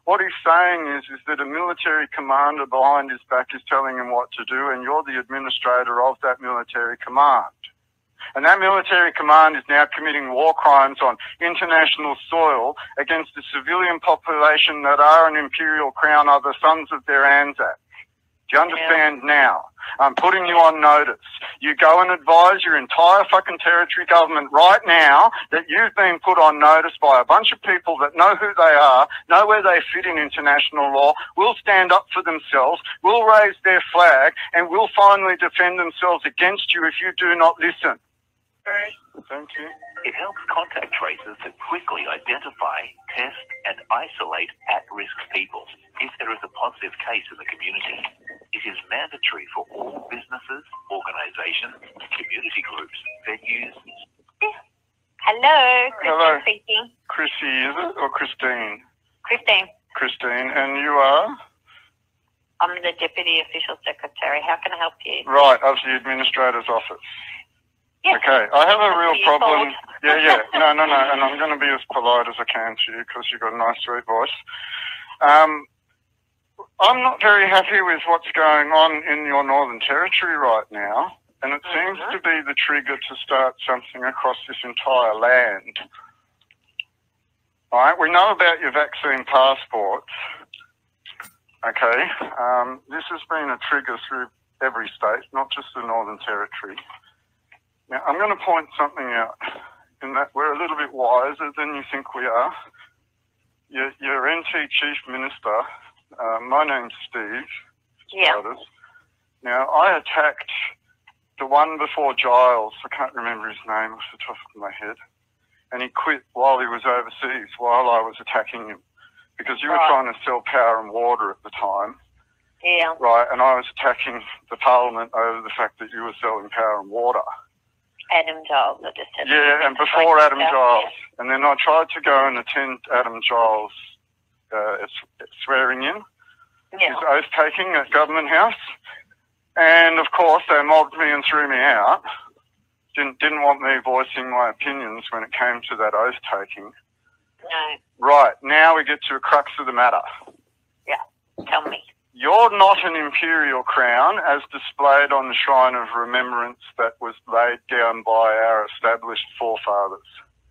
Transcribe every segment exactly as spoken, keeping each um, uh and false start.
What he's saying is, is that a military commander behind his back is telling him what to do, and you're the administrator of that military command. And that military command is now committing war crimes on international soil against the civilian population that are an imperial crown, are the sons of their Anzac. Do you understand yeah. now? I'm putting you on notice. You go and advise your entire fucking territory government right now that you've been put on notice by a bunch of people that know who they are, know where they fit in international law, will stand up for themselves, will raise their flag, and will finally defend themselves against you if you do not listen. Thank you. It helps contact tracers to quickly identify, test, and isolate at-risk people. If there is a positive case in the community, it is mandatory for all businesses, organisations, community groups, venues. Hello, Christine Hello. speaking. Chrissy, is it? Or Christine? Christine. Christine, and you are? I'm the Deputy Official Secretary. How can I help you? Right, of the Administrator's Office. Yes. Okay, I have a real problem. Called. Yeah, yeah. No, no, no. And I'm going to be as polite as I can to you because you've got a nice, sweet voice. Um, I'm not very happy with what's going on in your Northern Territory right now, and it seems mm-hmm. to be the trigger to start something across this entire land. All right, we know about your vaccine passports. Okay, um, this has been a trigger through every state, not just the Northern Territory. Now, I'm going to point something out in that we're a little bit wiser than you think we are. Your, your N T Chief Minister, uh, my name's Steve. Yeah. Brothers. Now, I attacked the one before Giles. I can't remember his name off the top of my head. And he quit while he was overseas, while I was attacking him. Because you right. were trying to sell power and water at the time. Yeah. Right, and I was attacking the Parliament over the fact that you were selling power and water. Adam Giles. I just had Yeah, and before Adam Giles. And then I tried to go and attend Adam Giles' uh, swearing in, yeah. his oath taking at Government House. And of course, they mobbed me and threw me out. Didn't, didn't want me voicing my opinions when it came to that oath taking. No. Right, now we get to a crux of the matter. Yeah, tell me. You're not an imperial crown as displayed on the Shrine of Remembrance that was laid down by our established forefathers.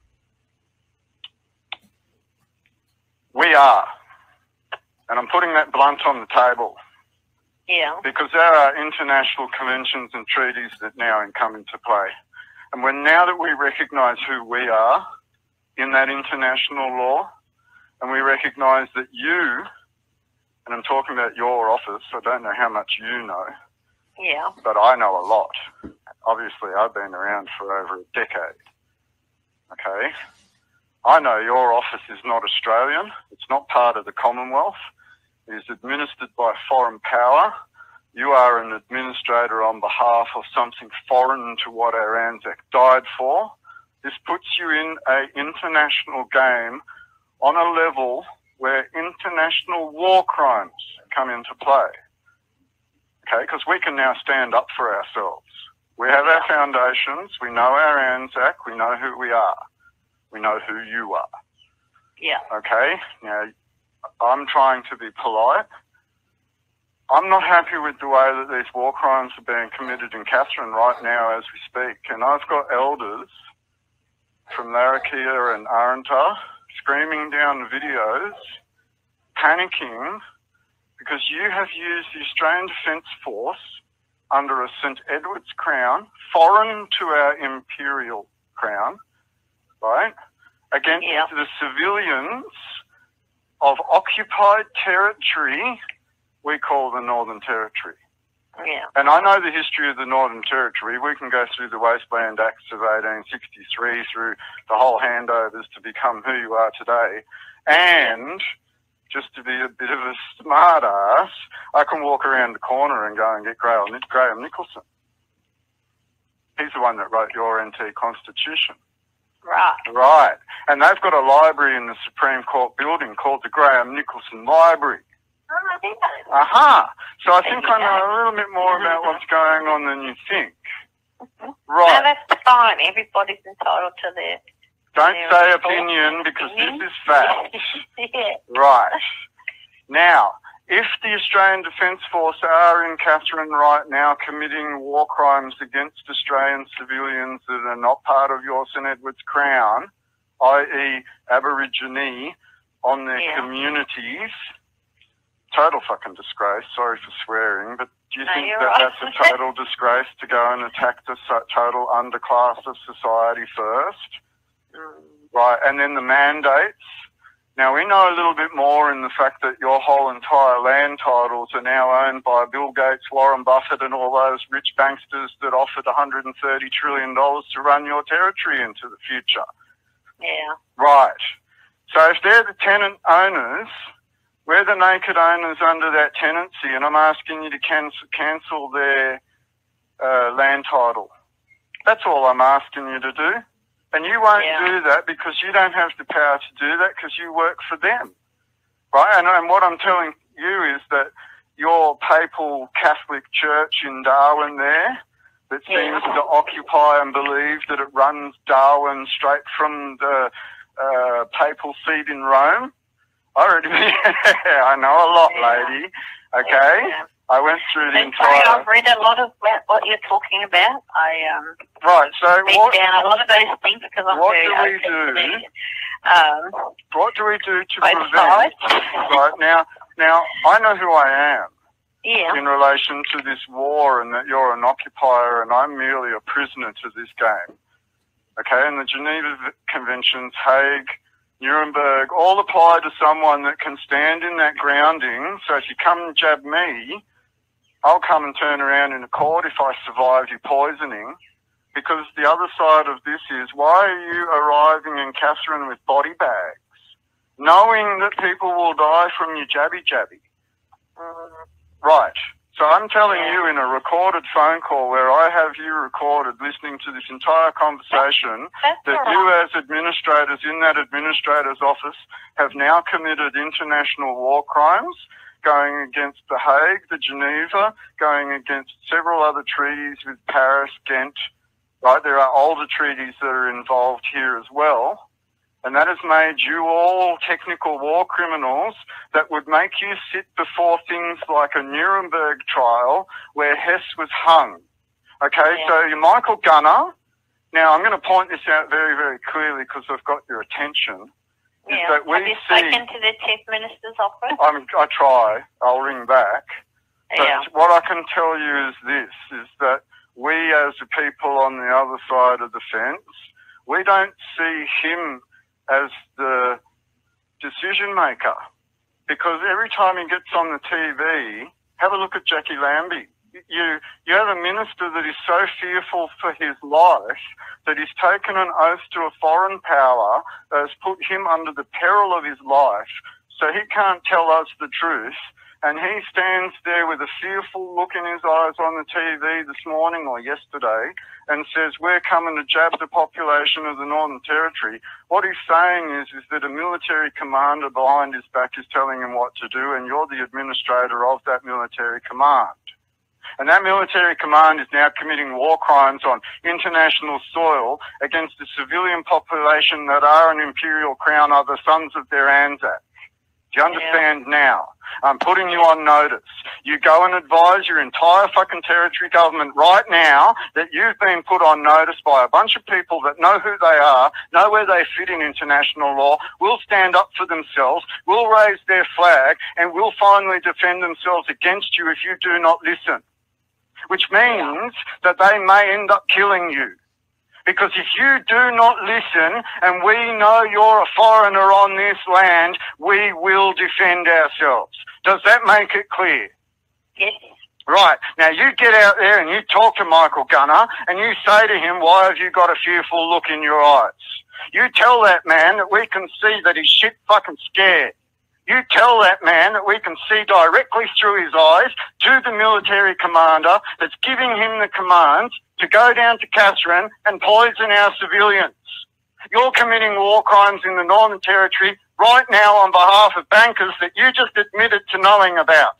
We are. And I'm putting that blunt on the table. Yeah. Because there are international conventions and treaties that now come into play. And when now that we recognise who we are in that international law, and we recognise that you, and I'm talking about your office, I don't know how much you know. Yeah. But I know a lot. Obviously, I've been around for over a decade. Okay? I know your office is not Australian. It's not part of the Commonwealth. It is administered by foreign power. You are an administrator on behalf of something foreign to what our Anzac died for. This puts you in an international game on a level where international war crimes come into play. Okay, because we can now stand up for ourselves. We have our foundations, we know our Anzac, we know who we are. We know who you are. Yeah. Okay, now I'm trying to be polite. I'm not happy with the way that these war crimes are being committed in Katherine right now as we speak. And I've got elders from Larrakia and Arunta screaming down videos, panicking, because you have used the Australian Defence Force under a Saint Edward's crown, foreign to our imperial crown, right, against yeah. the civilians of occupied territory we call the Northern Territory. Yeah. And I know the history of the Northern Territory. We can go through the Wasteland Acts of eighteen sixty-three, through the whole handovers to become who you are today. And just to be a bit of a smart ass, I can walk around the corner and go and get Graham, Graham Nicholson. He's the one that wrote your N T Constitution. Right. Right. And they've got a library in the Supreme Court building called the Graham Nicholson Library. Oh, I think that is. Aha. So I think I know a little bit more about what's going on than you think. Right. No, that's fine. Everybody's entitled to their... Don't their say report. opinion because Opinion? this is fact. Yeah. Right. Now, if the Australian Defence Force are in Katherine right now committing war crimes against Australian civilians that are not part of your St Edward's Crown, that is Aborigine, on their Yeah. communities, total fucking disgrace, sorry for swearing, but do you No, think you're that right. that's a total disgrace to go and attack the so- total underclass of society first? Mm. Right, and then the mandates. Now, we know a little bit more in the fact that your whole entire land titles are now owned by Bill Gates, Warren Buffett and all those rich banksters that offered one hundred thirty trillion dollars to run your territory into the future. Yeah. Right. So if they're the tenant owners, we're the naked owners under that tenancy, and I'm asking you to cancel, cancel their uh, land title. That's all I'm asking you to do. And you won't Yeah. do that because you don't have the power to do that because you work for them. Right? And, and what I'm telling you is that your papal Catholic Church in Darwin there, that seems Yeah. to occupy and believe that it runs Darwin straight from the uh, papal seat in Rome. I already, I know a lot, Yeah. lady. Okay, Yeah. I went through the It's funny, entire. I've read a lot of what- what you're talking about. I um Right. So read what? down a lot of those things because I'm what very do we open do? to these, um, What do we do to both prevent? sides. Right now, now I know who I am Yeah. in relation to this war, and that you're an occupier, and I'm merely a prisoner to this game. Okay, and the Geneva Conventions, Hague, Nuremberg, all apply to someone that can stand in that grounding. So if you come and jab me, I'll come and turn around in a court if I survive your poisoning. Because the other side of this is, why are you arriving in Katherine with body bags, knowing that people will die from your jabby jabby? Mm, Right. So I'm telling Yeah. you in a recorded phone call where I have you recorded listening to this entire conversation that's that all you right. as administrators in that administrator's office have now committed international war crimes going against The Hague, the Geneva, going against several other treaties with Paris, Ghent, right? There are older treaties that are involved here as well. And that has made you all technical war criminals that would make you sit before things like a Nuremberg trial where Hess was hung. Okay, Yeah. so you're Michael Gunner. Now, I'm going to point this out very, very clearly because I've got your attention. Is Yeah. that we Have you see, spoken to the Chief Minister's office? I'm, I try, I'll ring back. But Yeah. what I can tell you is this, is that we as the people on the other side of the fence, we don't see him as the decision maker. Because every time he gets on the T V, have a look at Jackie Lambie. You, you have a minister that is so fearful for his life that he's taken an oath to a foreign power that has put him under the peril of his life, so he can't tell us the truth. And he stands there with a fearful look in his eyes on the T V this morning or yesterday and says, we're coming to jab the population of the Northern Territory. What he's saying is, is that a military commander behind his back is telling him what to do, and you're the administrator of that military command. And that military command is now committing war crimes on international soil against the civilian population that are an imperial crown, are the sons of their Anzacs. Do you understand yeah. now? I'm putting you on notice. You go and advise your entire fucking territory government right now that you've been put on notice by a bunch of people that know who they are, know where they fit in international law, will stand up for themselves, will raise their flag, and will finally defend themselves against you if you do not listen. Which means that they may end up killing you. Because if you do not listen and we know you're a foreigner on this land, we will defend ourselves. Does that make it clear? Yes. Right. Now you get out there and you talk to Michael Gunner and you say to him, why have you got a fearful look in your eyes? You tell that man that we can see that he's shit fucking scared. You tell that man that we can see directly through his eyes to the military commander that's giving him the command to go down to Katherine and poison our civilians. You're committing war crimes in the Northern Territory right now on behalf of bankers that you just admitted to knowing about.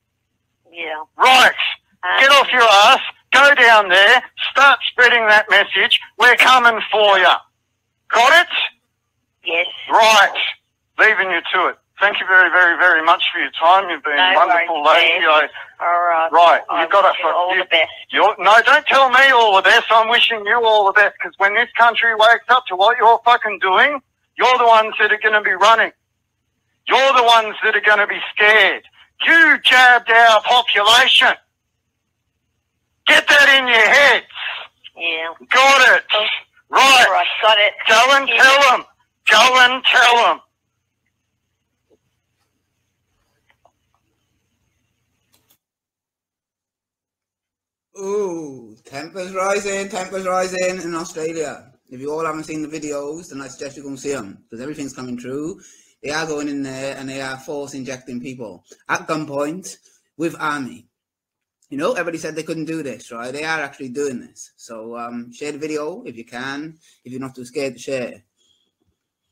Yeah. Right. Um, Get off your ass, go down there, start spreading that message. We're coming for you. Got it? Yes. Right. Leaving you to it. Thank you very, very, very much for your time. You've been No a wonderful worries, lady. I, All right. right, I you've got wish it. you all you, the best. You're, no, don't tell me all the best. I'm wishing you all the best, because when this country wakes up to what you're fucking doing, you're the ones that are going to be running. You're the ones that are going to be scared. You jabbed our population. Get that in your heads. Yeah. Got it. Oh, Right. All right, got it. Go and Yeah. tell them. Go and tell them. Ooh, tempers rising, tempers rising in Australia. If you all haven't seen the videos, then I suggest you go and see them, because everything's coming true. They are going in there and they are force injecting people at gunpoint with army. You know, everybody said they couldn't do this, right? They are actually doing this. So um, share the video if you can, if you're not too scared to share.